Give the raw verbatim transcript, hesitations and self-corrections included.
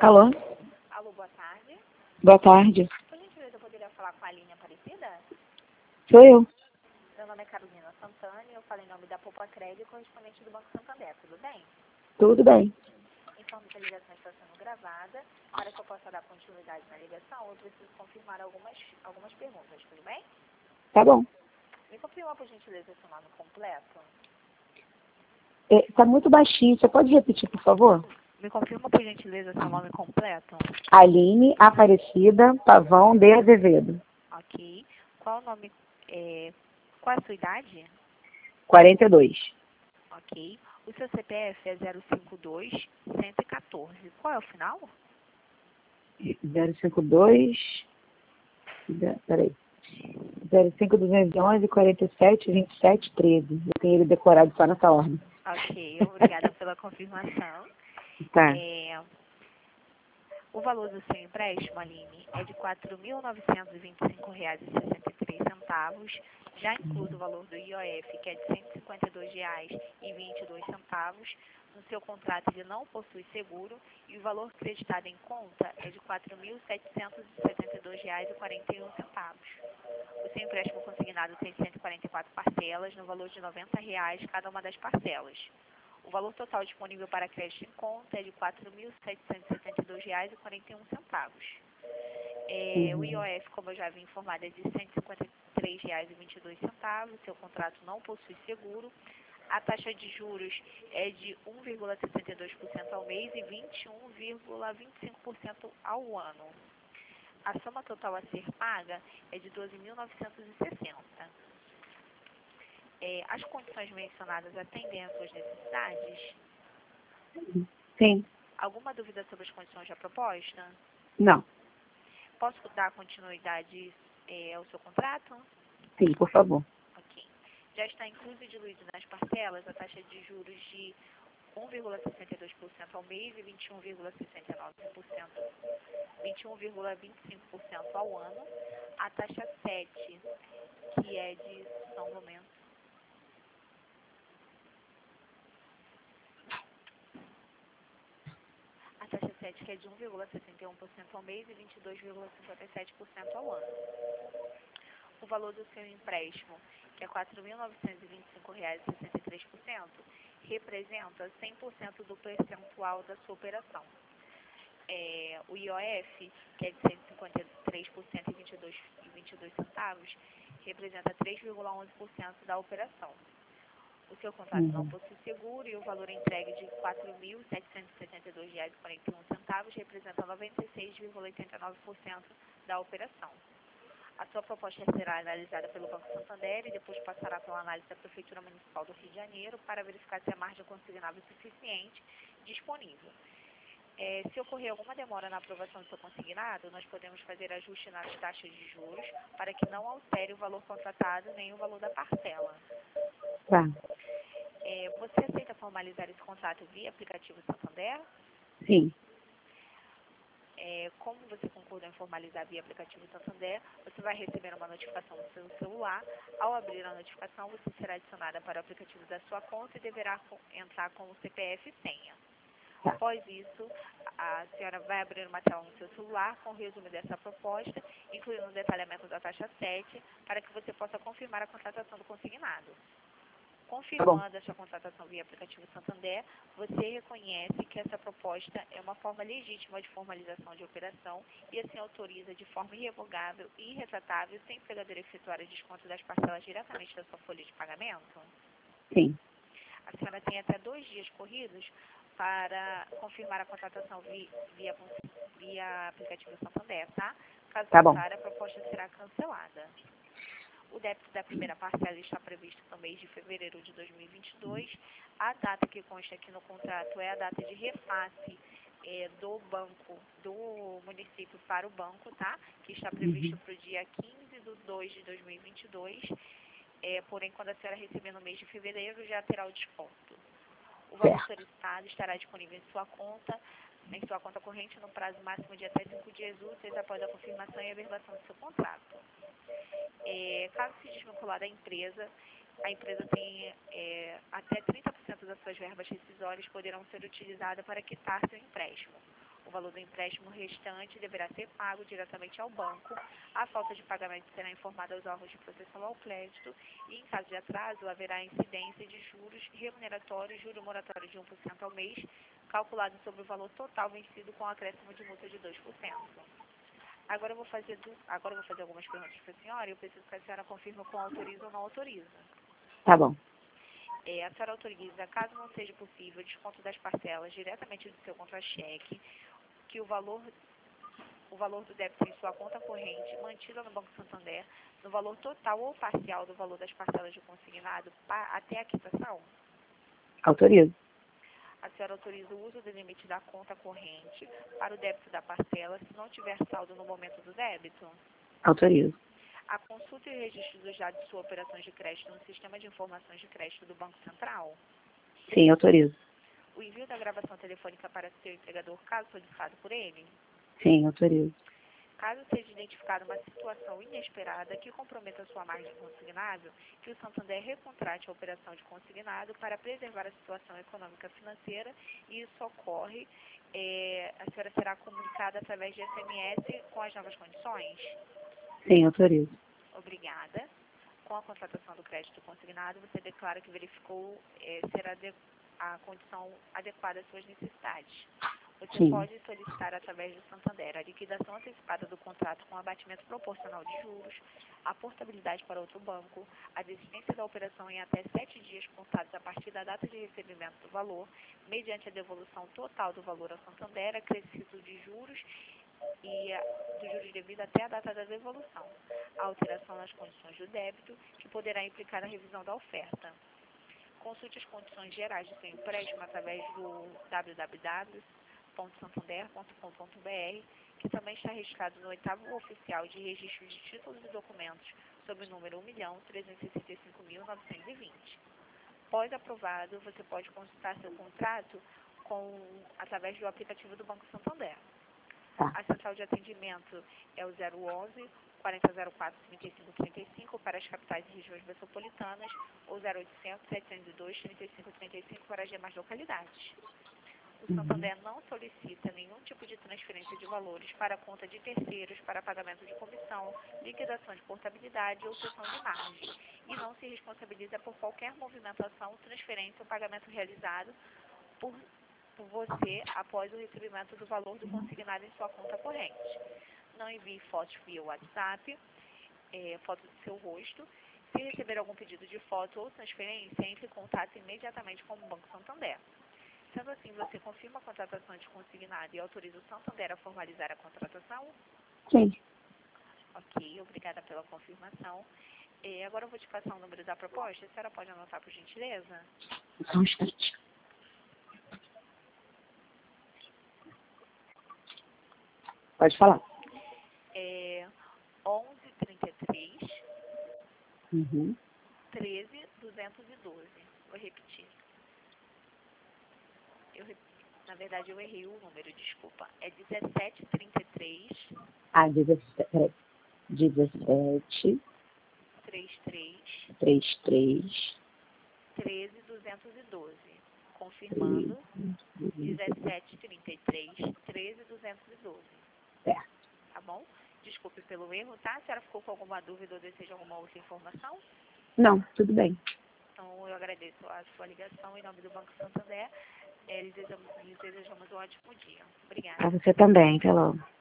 Alô? Alô, boa tarde. Boa tarde. Por gentileza, eu poderia falar com a Aline Aparecida? Sou eu. Meu nome é Carolina Santana e eu falo em nome da Poupa Crédito, correspondente do Banco Santander, tudo bem? Tudo bem. Informo que a ligação está sendo gravada. Para que eu possa dar continuidade na ligação, eu preciso confirmar algumas, algumas perguntas, tudo bem? Tá bom. Me confirma, por gentileza, seu nome completo? É, tá muito baixinho. Você pode repetir, por favor? Me confirma, por gentileza, seu nome completo? Aline Aparecida Pavão de Azevedo. Ok. Qual o nome, é, qual é a sua idade? quarenta e dois. Ok. O seu C P F é zero cinco dois, cento e quatorze. Qual é o final? zero cinco dois. Peraí. zero cinco duzentos e onze, quarenta e sete, vinte e sete, treze. Eu tenho ele decorado só nessa ordem. Ok, obrigada pela confirmação. Tá. É, o valor do seu empréstimo, Aline, é de quatro mil novecentos e vinte e cinco reais e sessenta e três centavos, já incluso o valor do I O F, que é de cento e cinquenta e dois reais e vinte e dois centavos. No seu contrato, ele não possui seguro e o valor creditado em conta é de quatro mil setecentos e setenta e dois reais e quarenta e um centavos. O seu empréstimo consignado tem cento e quarenta e quatro parcelas, no valor de noventa reais cada uma das parcelas. O valor total disponível para crédito em conta é de quatro mil setecentos e setenta e dois reais e quarenta e um centavos. É, Uhum. o I O F, como eu já havia informado, é de cento e cinquenta e três reais e vinte e dois centavos. Seu contrato não possui seguro. A taxa de juros é de um vírgula sessenta e dois por cento ao mês e vinte e um vírgula vinte e cinco por cento ao ano. A soma total a ser paga é de doze mil novecentos e sessenta. É, as condições mencionadas atendem às suas necessidades? Sim. Alguma dúvida sobre as condições da proposta? Não. Posso dar continuidade é, ao seu contrato? Sim, por favor. Ok. Já está incluso e diluído nas parcelas a taxa de juros de um vírgula sessenta e dois por cento ao mês e vinte e um vírgula sessenta e nove por cento, vinte e um vírgula vinte e cinco por cento ao ano. A taxa sete, que é de, só um momento, a taxa sete, que é de um vírgula sessenta e um por cento ao mês e vinte e dois vírgula cinquenta e sete por cento ao ano. O valor do seu empréstimo, que é quatro mil novecentos e vinte e cinco reais e sessenta e três centavos, representa cem por cento do percentual da sua operação. É, o I O F, que é de cento e cinquenta e três por cento e vinte e dois vírgula vinte e dois centavos, representa três vírgula onze por cento da operação. O seu contrato não Uhum. possui seguro e o valor entregue de quatro mil setecentos e setenta e dois reais e quarenta e um centavos representa noventa e seis vírgula oitenta e nove por cento da operação. A sua proposta será analisada pelo Banco Santander e depois passará pela análise da Prefeitura Municipal do Rio de Janeiro para verificar se a margem consignável é suficiente disponível. É, se ocorrer alguma demora na aprovação do seu consignado, nós podemos fazer ajuste nas taxas de juros para que não altere o valor contratado nem o valor da parcela. Tá. É, você aceita formalizar esse contrato via aplicativo Santander? Sim. É, como você concordou em formalizar via aplicativo Santander, você vai receber uma notificação no seu celular. Ao abrir a notificação, você será adicionada para o aplicativo da sua conta e deverá co- entrar com o C P F e senha. Tá. Após isso, a senhora vai abrir uma tela no seu celular com o resumo dessa proposta, incluindo o detalhamento da taxa sete, para que você possa confirmar a contratação do consignado. Tá bom. Confirmando essa contratação via aplicativo Santander, você reconhece que essa proposta é uma forma legítima de formalização de operação e assim autoriza de forma irrevogável e irretratável, sem o empregador efetuar o desconto das parcelas diretamente da sua folha de pagamento? Sim. A senhora tem até dois dias corridos para confirmar a contratação via, via, via aplicativo Santander, tá? Caso Tá bom. contrário, a proposta será cancelada. O débito da primeira parcela está previsto no mês de fevereiro de dois mil e vinte e dois. A data que consta aqui no contrato é a data de repasse é, do banco, do município para o banco, tá? Que está previsto Uhum. para o dia quinze de dois de dois mil e vinte e dois. É, porém, quando a senhora receber no mês de fevereiro, já terá o desconto. O valor Certo. solicitado estará disponível em sua conta, em sua conta corrente no prazo máximo de até cinco dias úteis após a confirmação e averbação do seu contrato. É, caso se desvincular da empresa, a empresa tem é, até trinta por cento das suas verbas rescisórias poderão ser utilizadas para quitar seu empréstimo. O valor do empréstimo restante deverá ser pago diretamente ao banco. A falta de pagamento será informada aos órgãos de proteção ao crédito e, em caso de atraso, haverá incidência de juros remuneratórios, juro moratório de um por cento ao mês, calculado sobre o valor total vencido com acréscimo de multa de dois por cento. Agora eu vou fazer, do, agora eu vou fazer algumas perguntas para a senhora e eu preciso que a senhora confirme com autoriza ou não autoriza. Tá bom. É, a senhora autoriza, caso não seja possível, o desconto das parcelas diretamente do seu contra-cheque, que o valor, o valor do débito em sua conta corrente, mantida no Banco Santander, no valor total ou parcial do valor das parcelas de consignado pa, até a quitação? Autorizo. A senhora autoriza o uso do limite da conta corrente para o débito da parcela se não tiver saldo no momento do débito? Autorizo. A consulta e o registro dos dados de suas operações de crédito no Sistema de Informações de Crédito do Banco Central? Sim, autorizo. O envio da gravação telefônica para seu empregador, caso solicitado por ele? Sim, autorizo. Caso seja identificada uma situação inesperada que comprometa a sua margem consignável, que o Santander recontrate a operação de consignado para preservar a situação econômica financeira, e isso ocorre, é, a senhora será comunicada através de S M S com as novas condições? Sim, autorizo. Obrigada. Com a contratação do crédito consignado, você declara que verificou é, ser ade a condição adequada às suas necessidades. Você Sim. pode solicitar através do Santander a liquidação antecipada do contrato com abatimento proporcional de juros, a portabilidade para outro banco, a desistência da operação em até sete dias contados a partir da data de recebimento do valor, mediante a devolução total do valor ao Santander, acrescido de juros e a, do juros devido até a data da devolução, a alteração nas condições do débito, que poderá implicar a revisão da oferta. Consulte as condições gerais do seu empréstimo através do w w w ponto santander ponto com ponto b r, que também está registrado no oitavo oficial de registro de títulos e documentos, sob o número um milhão trezentos e sessenta e cinco mil novecentos e vinte. Após aprovado, você pode consultar seu contrato com, através do aplicativo do Banco Santander. Tá. A central de atendimento é o zero onze, quarenta zero quatro, trinta e cinco trinta e cinco para as capitais e regiões metropolitanas, ou zero oitocentos, setecentos e dois, trinta e cinco trinta e cinco para as demais localidades. O Santander não solicita nenhum tipo de transferência de valores para a conta de terceiros para pagamento de comissão, liquidação de portabilidade ou cessão de margem, e não se responsabiliza por qualquer movimentação, transferência ou pagamento realizado por, por você após o recebimento do valor do consignado em sua conta corrente. Não envie fotos via WhatsApp, é, foto do seu rosto. Se receber algum pedido de foto ou transferência, entre em contato imediatamente com o Banco Santander. Sendo assim, você confirma a contratação de consignado e autoriza o Santander a formalizar a contratação? Sim. Ok, obrigada pela confirmação. E agora eu vou te passar o número da proposta. A senhora pode anotar, por gentileza? Só um instante. Pode falar. É onze, trinta e três, Uhum. treze, duzentos e doze. Vou repetir. Eu, na verdade, eu errei o número, desculpa. É dezessete, trinta e três, Ah, dezessete. Peraí. dezessete, trinta e três, trinta e três, treze, duzentos e doze. Confirmando. dezessete, trinta e três, treze, duzentos e doze. Certo. Tá bom? Desculpe pelo erro, tá? A senhora ficou com alguma dúvida ou deseja alguma outra informação? Não, tudo bem. Então, eu agradeço a sua ligação em nome do Banco Santander. É, lhes desejamos, lhes desejamos um ótimo dia. Obrigada. Para você também, até logo.